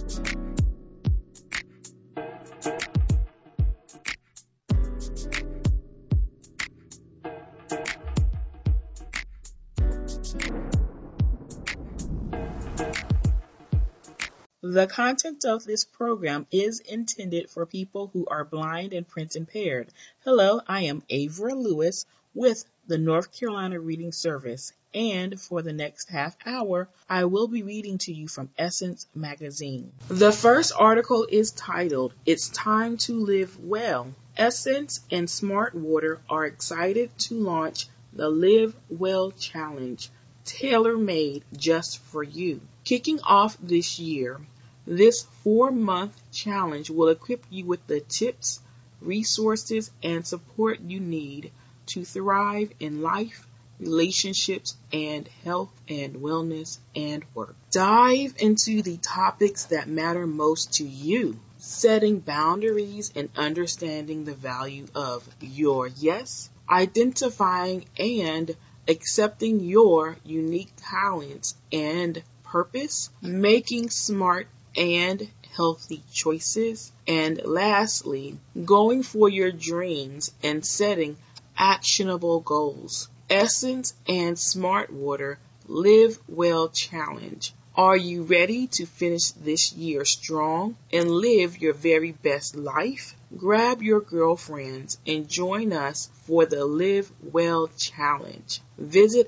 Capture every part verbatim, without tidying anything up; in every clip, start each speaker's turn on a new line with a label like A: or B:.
A: The content of this program is intended for people who are blind and print impaired. Hello, I am Avra Lewis with the North Carolina Reading Service, and for the next half hour, I will be reading to you from Essence Magazine. The first article is titled, "It's Time to Live Well." Essence and Smart Water are excited to launch the Live Well Challenge, tailor-made just for you. Kicking off this year, this four-month challenge will equip you with the tips, resources, and support you need to thrive in life, relationships, and health and wellness and work. Dive into the topics that matter most to you, setting boundaries and understanding the value of your yes, identifying and accepting your unique talents and purpose, making smart and healthy choices, and lastly, going for your dreams and setting actionable goals. Essence and Smart Water Live Well Challenge. Are you ready to finish this year strong and live your very best life? Grab your girlfriends and join us for the Live Well Challenge. Visit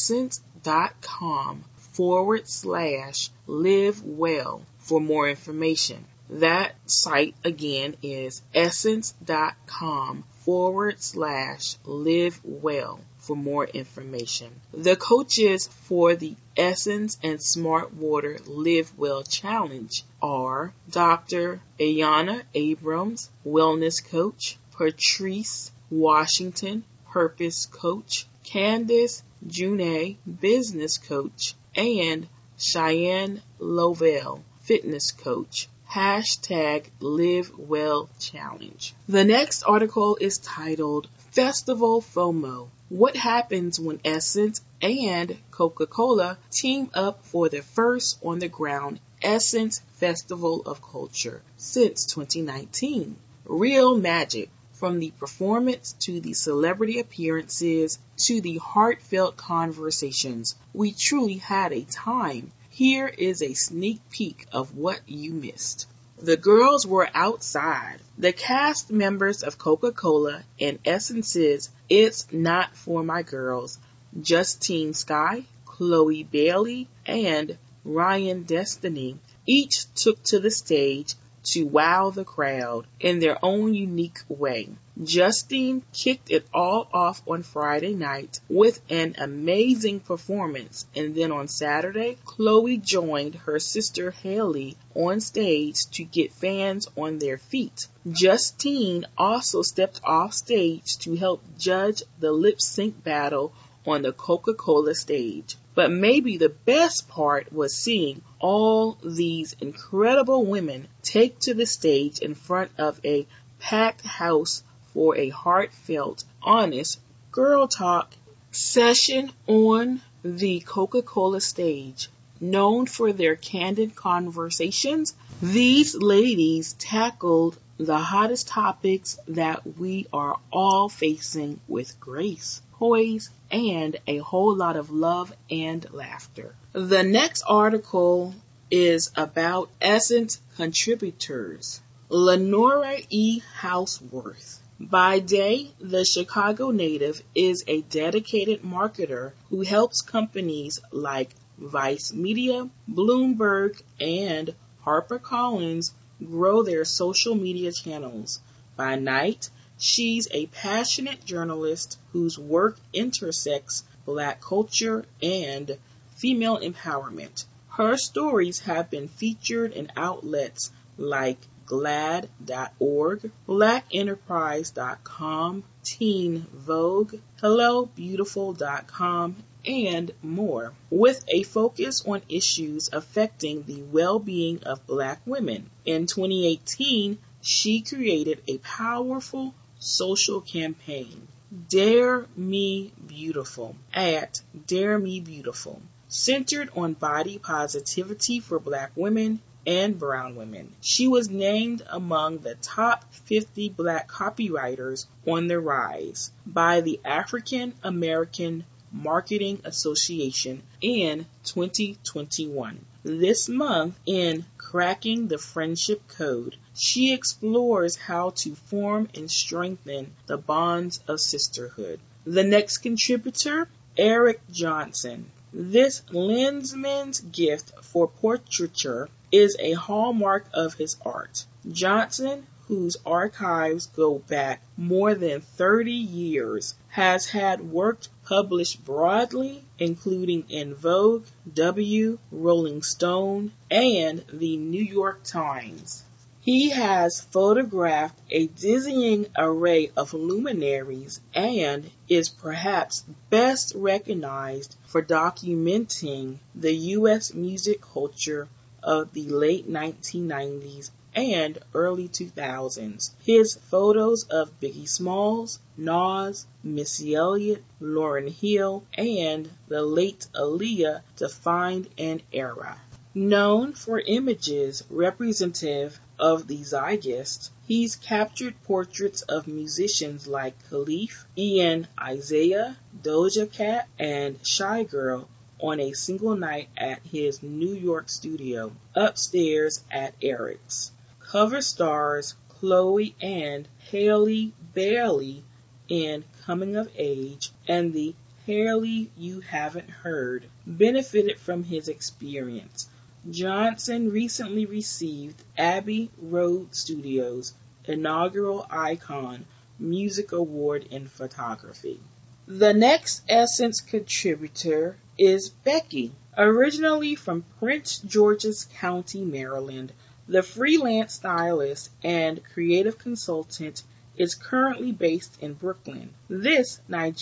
A: essence.com forward slash live well for more information. That site again is essence.com forward slash live well for more information. The coaches for the Essence and Smart Water Live Well Challenge are Doctor Ayana Abrams, Wellness Coach, Patrice Washington, Purpose Coach, Candace June, Business Coach, and Cheyenne Lovell, Fitness Coach. Hashtag Live Well Challenge. The next article is titled Festival FOMO. What happens when Essence and Coca-Cola team up for the first on-the-ground Essence Festival of Culture since twenty nineteen? Real magic. From the performance to the celebrity appearances to the heartfelt conversations, we truly had a time. Here is a sneak peek of what you missed. The girls were outside. The cast members of Coca-Cola and Essence's It's Not For My Girls, Justine Skye, Chloe Bailey, and Ryan Destiny, each took to the stage to wow the crowd in their own unique way. Justine kicked it all off on Friday night with an amazing performance, and then on Saturday, Chloe joined her sister Haley on stage to get fans on their feet. Justine also stepped off stage to help judge the lip sync battle on the Coca-Cola stage. But maybe the best part was seeing all these incredible women take to the stage in front of a packed house for a heartfelt, honest girl talk session on the Coca-Cola stage. Known for their candid conversations, these ladies tackled the hottest topics that we are all facing with grace, poise, and a whole lot of love and laughter. The next article is about Essence contributors. Lenora E. Houseworth. By day, the Chicago native is a dedicated marketer who helps companies like Vice Media, Bloomberg, and HarperCollins grow their social media channels. By night, she's a passionate journalist whose work intersects Black culture and female empowerment. Her stories have been featured in outlets like glad dot org, black enterprise dot com, Teen Vogue, hello beautiful dot com, and more, with a focus on issues affecting the well-being of Black women. In twenty eighteen, she created a powerful social campaign, Dare Me Beautiful, at Dare Me Beautiful, centered on body positivity for Black women and brown women. She was named among the top fifty black copywriters on the rise by the African American Marketing Association in twenty twenty-one. This month, in Cracking the Friendship Code, she explores how to form and strengthen the bonds of sisterhood. The next contributor, Eric Johnson. This Lensman's gift for portraiture is a hallmark of his art. Johnson, whose archives go back more than thirty years, has had work published broadly, including in Vogue, W, Rolling Stone, and the New York Times. He has photographed a dizzying array of luminaries and is perhaps best recognized for documenting the U S music culture of the late nineteen nineties and early two thousands. His photos of Biggie Smalls, Nas, Missy Elliott, Lauryn Hill, and the late Aaliyah defined an era. Known for images representative of the zeitgeist, he's captured portraits of musicians like Khalif, Ian Isaiah, Doja Cat, and Shy Girl on a single night at his New York studio, upstairs at Eric's. Cover stars Chloe and Halle Bailey in Coming of Age, and the Halle You Haven't Heard benefited from his experience. Johnson recently received Abbey Road Studios' inaugural Icon Music Award in Photography. The next Essence contributor is Becky. Originally from Prince George's County, Maryland, the freelance stylist and creative consultant is currently based in Brooklyn. This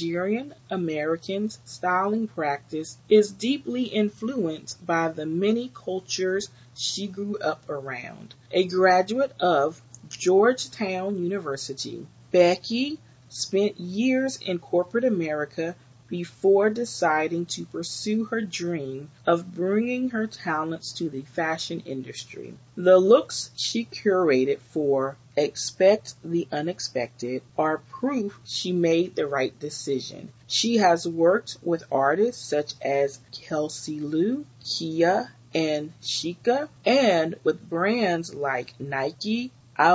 A: Nigerian-American's styling practice is deeply influenced by the many cultures she grew up around. A graduate of Georgetown University, Becky spent years in corporate America before deciding to pursue her dream of bringing her talents to the fashion industry. The looks she curated for Expect the Unexpected are proof she made the right decision. She has worked with artists such as Kelsey Lou, Kia, and Sheikah, and with brands like Nike,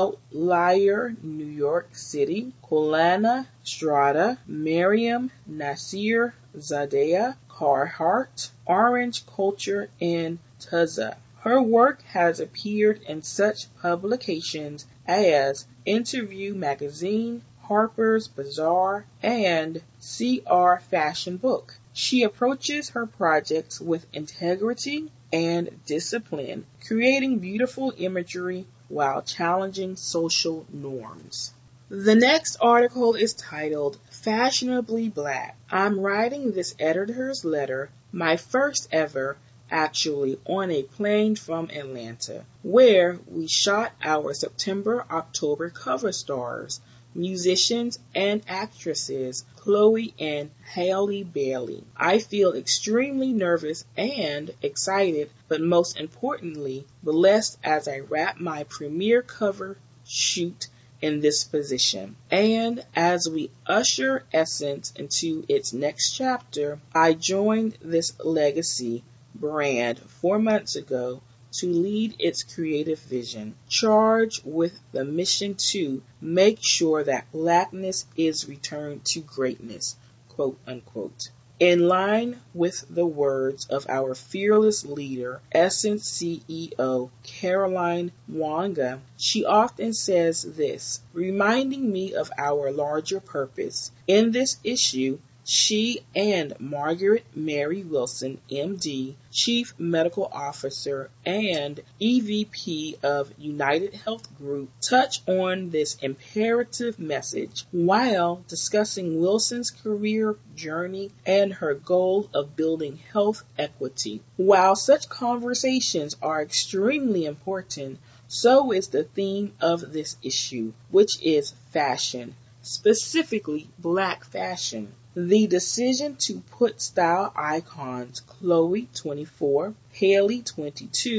A: Outlier New York City, Colana Strada, Miriam Nasir Zadeh, Carhartt, Orange Culture, and Tuzza. Her work has appeared in such publications as Interview Magazine, Harper's Bazaar, and C R Fashion Book. She approaches her projects with integrity and discipline, creating beautiful imagery while challenging social norms. The next article is titled Fashionably Black. I'm writing this editor's letter, my first ever, actually, on a plane from Atlanta, where we shot our September-October cover stars, musicians and actresses Chloe and Halle Bailey. I feel extremely nervous and excited, but most importantly, blessed as I wrap my premiere cover shoot in this position. And as we usher Essence into its next chapter, I joined this legacy brand four months ago to lead its creative vision, charged with the mission to make sure that blackness is returned to greatness, quote unquote. In line with the words of our fearless leader, Essence C E O Caroline Mwanga, she often says this, reminding me of our larger purpose. In this issue, she and Margaret Mary Wilson, M D, Chief Medical Officer and E V P of United Health Group, touch on this imperative message while discussing Wilson's career journey and her goal of building health equity. While such conversations are extremely important, so is the theme of this issue, which is fashion, specifically black fashion. The decision to put style icons Chloe, twenty-four, Halle, twenty-two,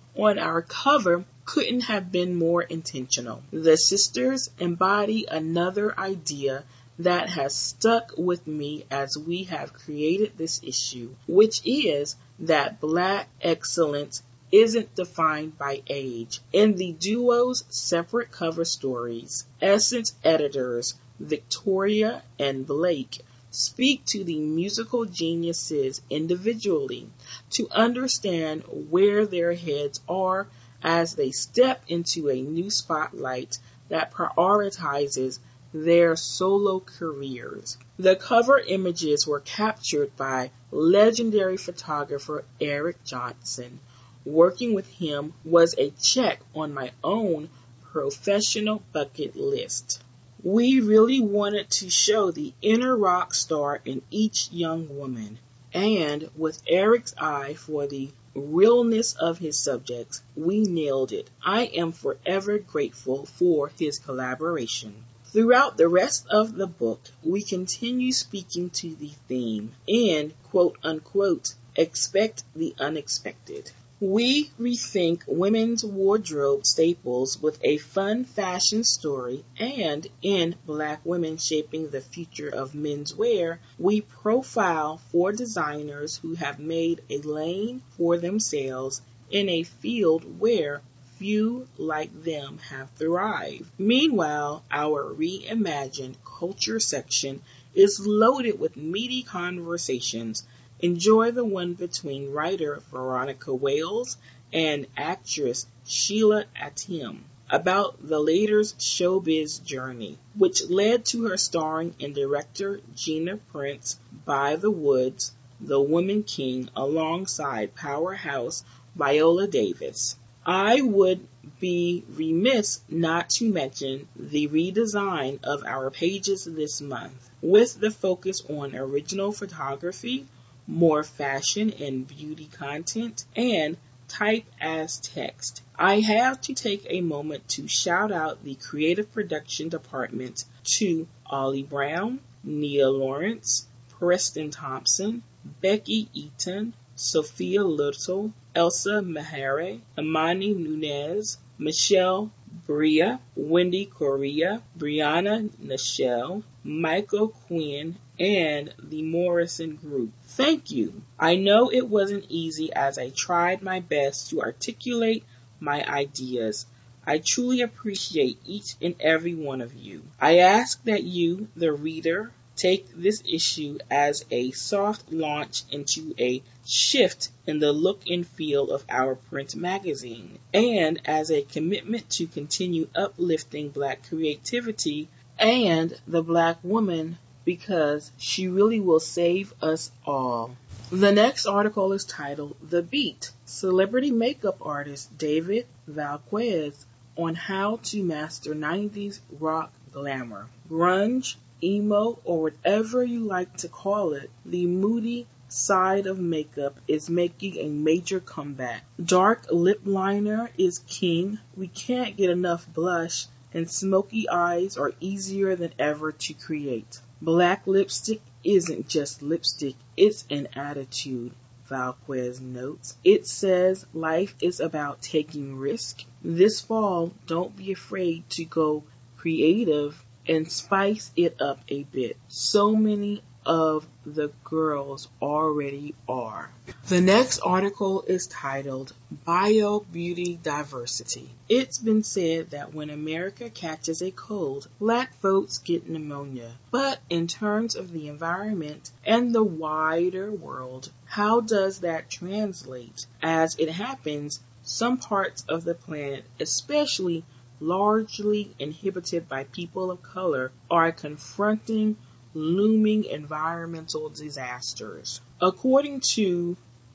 A: on our cover couldn't have been more intentional. The sisters embody another idea that has stuck with me as we have created this issue, which is that Black excellence isn't defined by age. In the duo's separate cover stories, Essence editors Victoria and Blake speak to the musical geniuses individually to understand where their heads are as they step into a new spotlight that prioritizes their solo careers. The cover images were captured by legendary photographer Eric Johnson. Working with him was a check on my own professional bucket list. We really wanted to show the inner rock star in each young woman, and with Eric's eye for the realness of his subjects, we nailed it. I am forever grateful for his collaboration. Throughout the rest of the book, we continue speaking to the theme and, quote unquote, expect the unexpected. We rethink women's wardrobe staples with a fun fashion story, and in Black Women Shaping the Future of Menswear, we profile four designers who have made a lane for themselves in a field where few like them have thrived. Meanwhile, our reimagined culture section is loaded with meaty conversations. Enjoy the one between writer Veronica Wales and actress Sheila Atim about the latter's showbiz journey, which led to her starring in director Gina Prince's By the Woods, The Woman King, alongside powerhouse Viola Davis. I would be remiss not to mention the redesign of our pages this month, with the focus on original photography, more fashion and beauty content, and type as text. I have to take a moment to shout out the creative production department to Ollie Brown, Nia Lawrence, Preston Thompson, Becky Eaton, Sophia Little, Elsa Mahere, Amani Nunez, Michelle Bria, Wendy Correa, Brianna Nichelle, Michael Quinn, and the Morrison Group. Thank you. I know it wasn't easy as I tried my best to articulate my ideas. I truly appreciate each and every one of you. I ask that you, the reader, take this issue as a soft launch into a shift in the look and feel of our print magazine, and as a commitment to continue uplifting Black creativity and the Black woman, because she really will save us all. The next article is titled The Beat, Celebrity Makeup Artist David Valquez on How to Master nineties Rock Glamour. Grunge, emo, or whatever you like to call it, the moody side of makeup is making a major comeback. Dark lip liner is king. We can't get enough blush, and smoky eyes are easier than ever to create. Black lipstick isn't just lipstick, it's an attitude, Valquez notes. It says life is about taking risk. This fall, don't be afraid to go creative and spice it up a bit. So many of the girls already are. The next article is titled Bio Beauty Diversity. It's been said that when America catches a cold, Black folks get pneumonia. But in terms of the environment and the wider world, how does that translate? As it happens, some parts of the planet, especially largely inhabited by people of color, are confronting looming environmental disasters. According to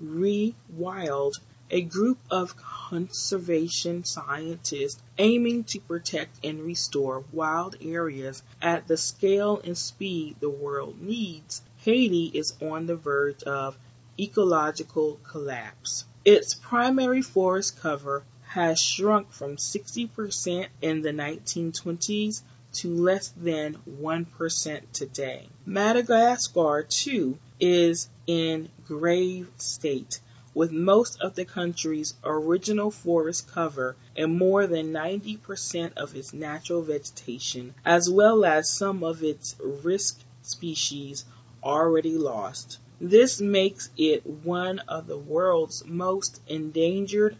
A: Rewild, a group of conservation scientists aiming to protect and restore wild areas at the scale and speed the world needs, Haiti is on the verge of ecological collapse. Its primary forest cover has shrunk from sixty percent in the nineteen twenties to less than one percent today. Madagascar, too, is in grave state, with most of the country's original forest cover and more than ninety percent of its natural vegetation, as well as some of its risk species already lost. This makes it one of the world's most endangered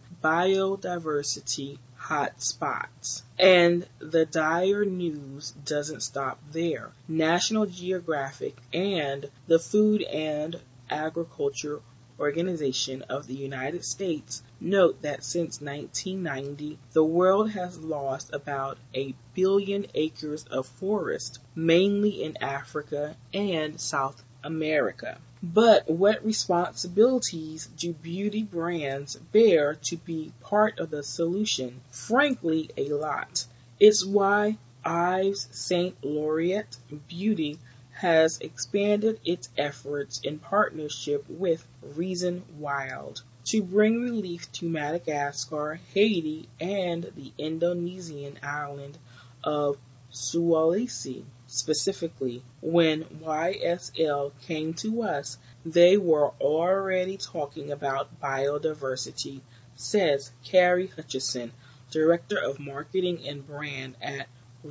A: biodiversity hotspots. And the dire news doesn't stop there. National Geographic and the Food and Agriculture Organization of the United States note that since nineteen ninety, the world has lost about a billion acres of forest, mainly in Africa and South America. But what responsibilities do beauty brands bear to be part of the solution? Frankly, a lot. It's why Yves Saint Laurent Beauty has expanded its efforts in partnership with Reason Wild to bring relief to Madagascar, Haiti, and the Indonesian island of Sulawesi. Specifically, when Y S L came to us, they were already talking about biodiversity, says Carrie Hutchison, Director of Marketing and Brand at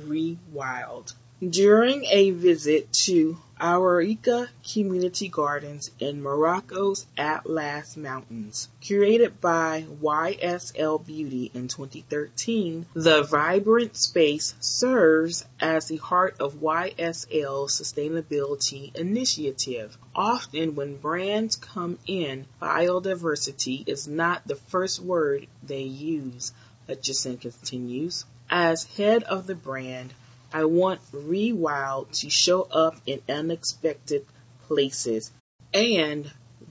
A: ReWild. During a visit to Aurika Community Gardens in Morocco's Atlas Mountains, curated by Y S L Beauty in twenty thirteen, the vibrant space serves as the heart of Y S L's sustainability initiative. Often when brands come in, biodiversity is not the first word they use, Hutchison continues. As head of the brand, I want ReWild to show up in unexpected places, and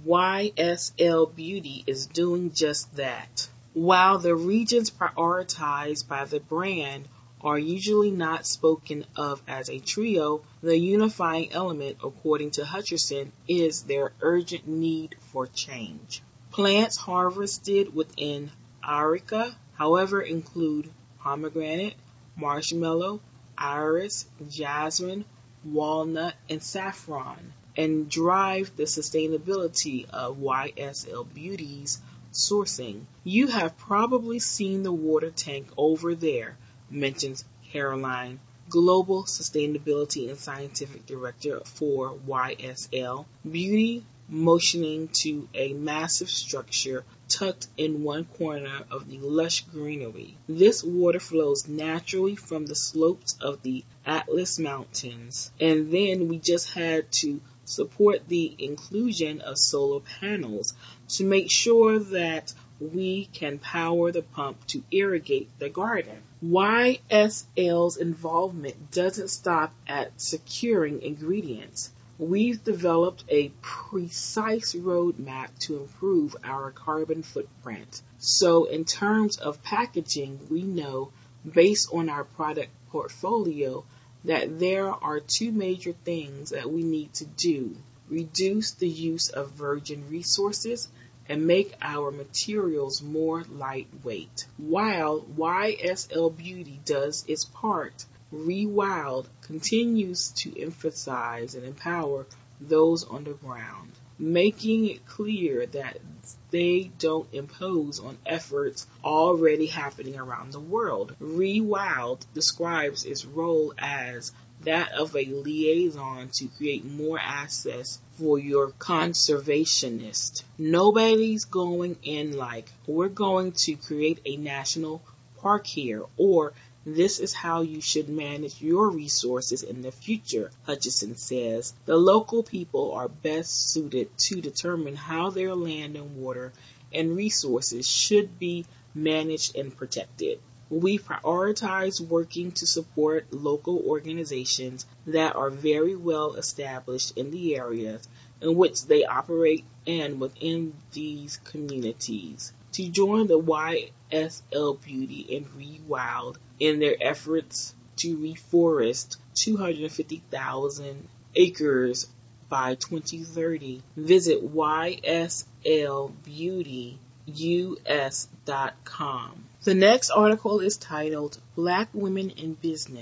A: Y S L Beauty is doing just that. While the regions prioritized by the brand are usually not spoken of as a trio, the unifying element, according to Hutchison, is their urgent need for change. Plants harvested within Aurika, however, include pomegranate, marshmallow, iris, jasmine, walnut, and saffron, and drive the sustainability of Y S L Beauty's sourcing. You have probably seen the water tank over there, mentions Caroline, Global Sustainability and Scientific Director for Y S L Beauty, motioning to a massive structure tucked in one corner of the lush greenery. This water flows naturally from the slopes of the Atlas Mountains, and then we just had to support the inclusion of solar panels to make sure that we can power the pump to irrigate the garden. Y S L's involvement doesn't stop at securing ingredients. We've developed a precise roadmap to improve our carbon footprint. So in terms of packaging, we know, based on our product portfolio, that there are two major things that we need to do: reduce the use of virgin resources and make our materials more lightweight. While Y S L Beauty does its part, ReWild continues to emphasize and empower those on the ground, making it clear that they don't impose on efforts already happening around the world. ReWild describes its role as that of a liaison to create more access for your conservationist. Nobody's going in like, we're going to create a national park here, or this is how you should manage your resources in the future, Hutchison says. The local people are best suited to determine how their land and water and resources should be managed and protected. We prioritize working to support local organizations that are very well established in the areas in which they operate and within these communities. To join the Y S L Beauty and ReWild in their efforts to reforest two hundred fifty thousand acres by twenty thirty, visit Y S L beauty U S dot com. The next article is titled Black Women in Business,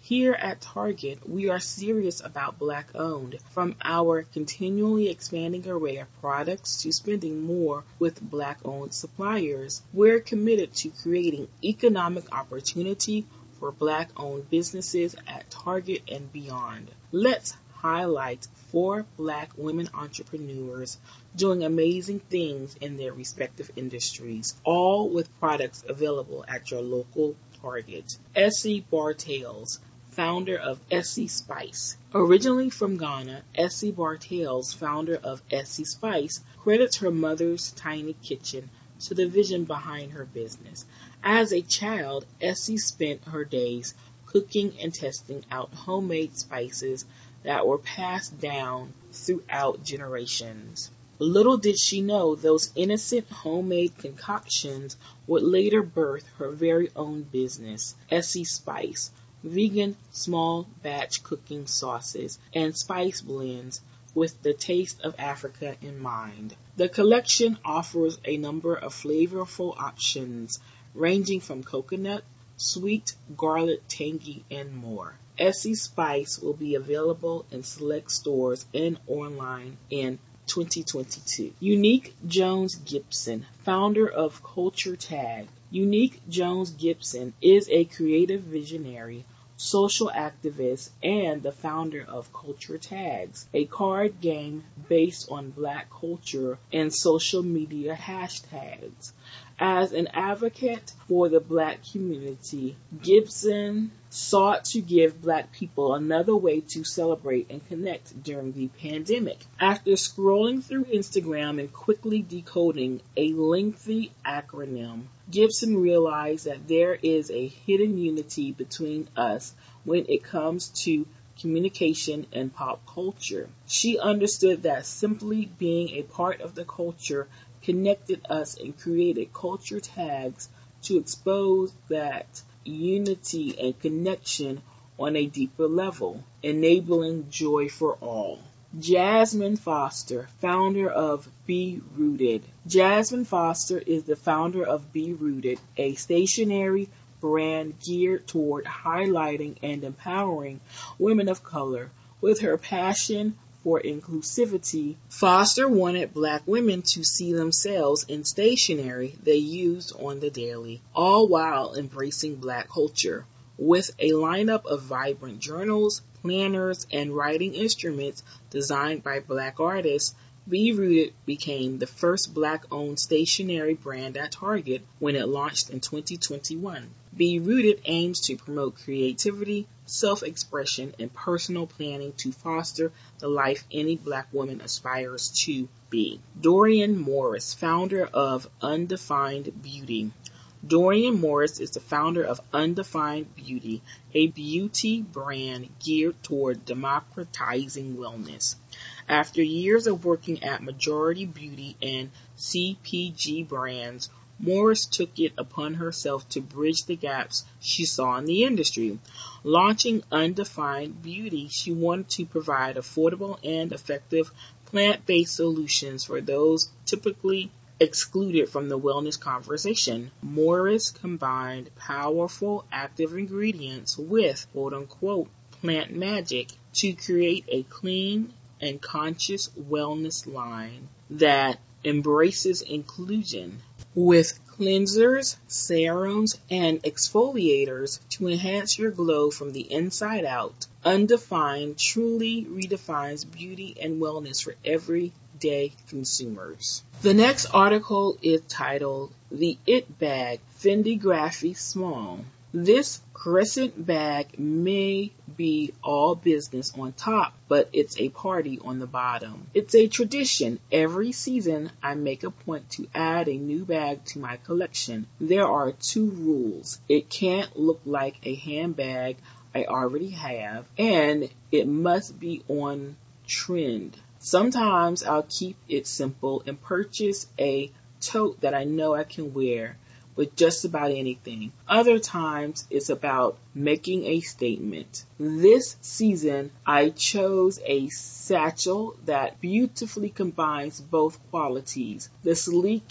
A: Here at Target, we are serious about Black-owned. From our continually expanding array of products to spending more with Black-owned suppliers, we're committed to creating economic opportunity for Black-owned businesses at Target and beyond. Let's highlight four Black women entrepreneurs doing amazing things in their respective industries, all with products available at your local Target. Essie Bartels, founder of Essie Spice. Originally from Ghana, Essie Bartels, founder of Essie Spice, credits her mother's tiny kitchen to the vision behind her business. As a child, Essie spent her days cooking and testing out homemade spices that were passed down throughout generations. Little did she know those innocent homemade concoctions would later birth her very own business, Essie Spice, vegan small batch cooking sauces and spice blends with the taste of Africa in mind. The collection offers a number of flavorful options ranging from coconut, sweet, garlic, tangy, and more. Essie Spice will be available in select stores and online in twenty twenty-two. Unique Jones Gibson, founder of Culture Tag. Unique Jones Gibson is a creative visionary, social activist, and the founder of Culture Tags, a card game based on Black culture and social media hashtags. As an advocate for the Black community, Gibson sought to give Black people another way to celebrate and connect during the pandemic. After scrolling through Instagram and quickly decoding a lengthy acronym, Gibson realized that there is a hidden unity between us when it comes to communication and pop culture. She understood that simply being a part of the culture connected us and created culture tags to expose that unity and connection on a deeper level, enabling joy for all. Jasmine Foster, founder of Be Rooted. Jasmine Foster is the founder of Be Rooted, a stationery brand geared toward highlighting and empowering women of color. With her passion for inclusivity, Foster wanted Black women to see themselves in stationery they used on the daily, all while embracing Black culture. With a lineup of vibrant journals, planners, and writing instruments designed by Black artists, Be Rooted became the first Black-owned stationery brand at Target when it launched in twenty twenty-one. Be Rooted aims to promote creativity, self-expression, and personal planning to foster the life any Black woman aspires to be. Dorian Morris, founder of Undefined Beauty. Dorian Morris is the founder of Undefined Beauty, a beauty brand geared toward democratizing wellness. After years of working at Majority Beauty and C P G brands, Morris took it upon herself to bridge the gaps she saw in the industry. Launching Undefined Beauty, she wanted to provide affordable and effective plant-based solutions for those typically excluded from the wellness conversation. Morris combined powerful active ingredients with quote-unquote plant magic to create a clean and conscious wellness line that embraces inclusion, with cleansers, serums, and exfoliators to enhance your glow from the inside out. Undefined truly redefines beauty and wellness for everyday consumers. The next article is titled The It Bag, Fendi Graphy Small. This crescent bag may be all business on top, but it's a party on the bottom. It's a tradition. Every season, I make a point to add a new bag to my collection. There are two rules. It can't look like a handbag I already have, and it must be on trend. Sometimes I'll keep it simple and purchase a tote that I know I can wear with just about anything. Other times it's about making a statement. This season I chose a satchel that beautifully combines both qualities. The sleek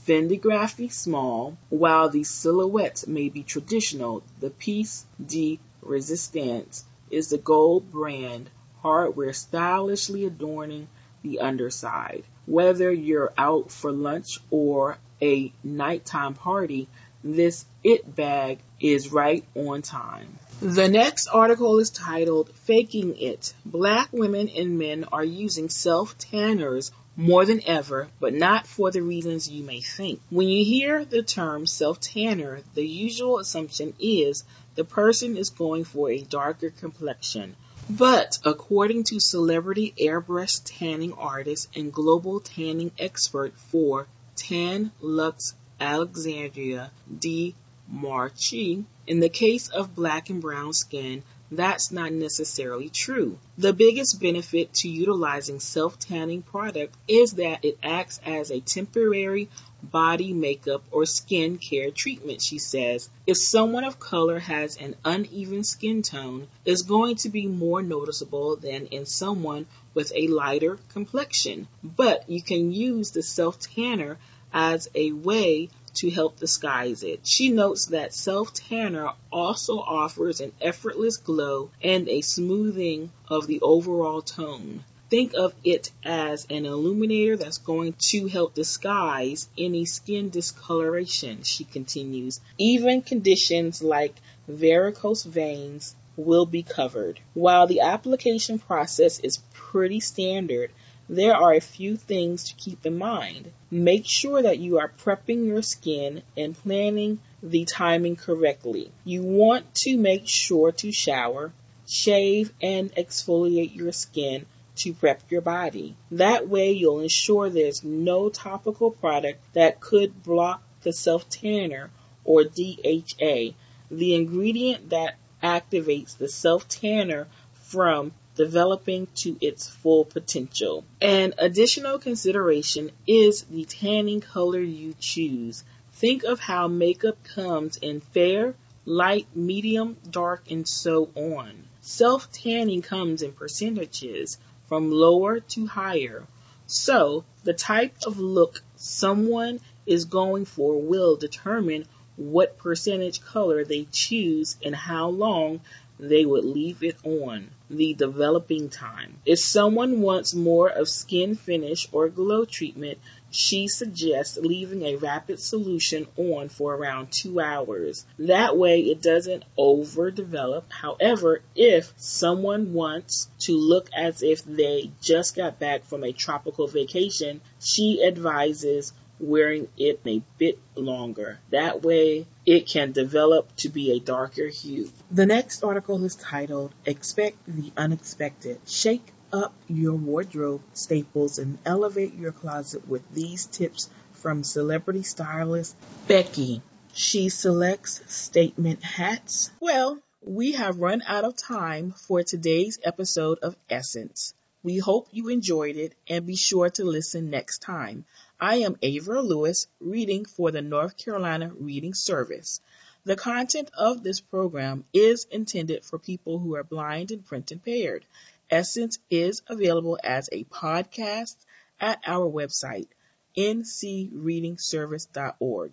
A: Fendigraphy small, while the silhouette may be traditional, the piece de resistance is the gold brand hardware stylishly adorning the underside. Whether you're out for lunch or a nighttime party, this it bag is right on time. The next article is titled Faking It. Black women and men are using self-tanners more than ever, but not for the reasons you may think. When you hear the term self-tanner, the usual assumption is the person is going for a darker complexion. But according to celebrity airbrush tanning artist and global tanning expert for Tan Lux Alexandria D. Marchi, in the case of black and brown skin, that's not necessarily true. The biggest benefit to utilizing self-tanning product is that it acts as a temporary body makeup or skin care treatment, she says. If someone of color has an uneven skin tone, it's going to be more noticeable than in someone with a lighter complexion. But you can use the self-tanner as a way to help disguise it. She notes that self-tanner also offers an effortless glow and a smoothing of the overall tone. Think of it as an illuminator that's going to help disguise any skin discoloration, she continues. Even conditions like varicose veins will be covered. While the application process is pretty standard, there are a few things to keep in mind. Make sure that you are prepping your skin and planning the timing correctly. You want to make sure to shower, shave, and exfoliate your skin to prep your body. That way you'll ensure there's no topical product that could block the self-tanner or D H A, the ingredient that activates the self-tanner from developing to its full potential. An additional consideration is the tanning color you choose. Think of how makeup comes in fair, light, medium, dark, and so on. Self-tanning comes in percentages from lower to higher. So, the type of look someone is going for will determine what percentage color they choose and how long they would leave it on. The developing time. If someone wants more of skin finish or glow treatment, she suggests leaving a rapid solution on for around two hours. That way it doesn't overdevelop. However, if someone wants to look as if they just got back from a tropical vacation, she advises wearing it a bit longer. That way it can develop to be a darker hue. The next article is titled Expect the Unexpected. Shake up your wardrobe staples and elevate your closet with these tips from celebrity stylist Becky. She selects statement hats. Well, we have run out of time for today's episode of Essence. We hope you enjoyed it and be sure to listen next time. I am Ava Lewis, reading for the North Carolina Reading Service. The content of this program is intended for people who are blind and print impaired. Essence is available as a podcast at our website, n c reading service dot org.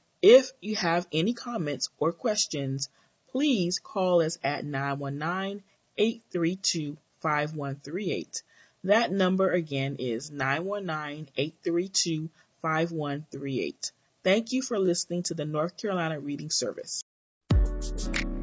A: If you have any comments or questions, please call us at nine one nine, eight three two, five one three eight. That number again is nine one nine, eight three two, five one three eight. Thank you for listening to the North Carolina Reading Service.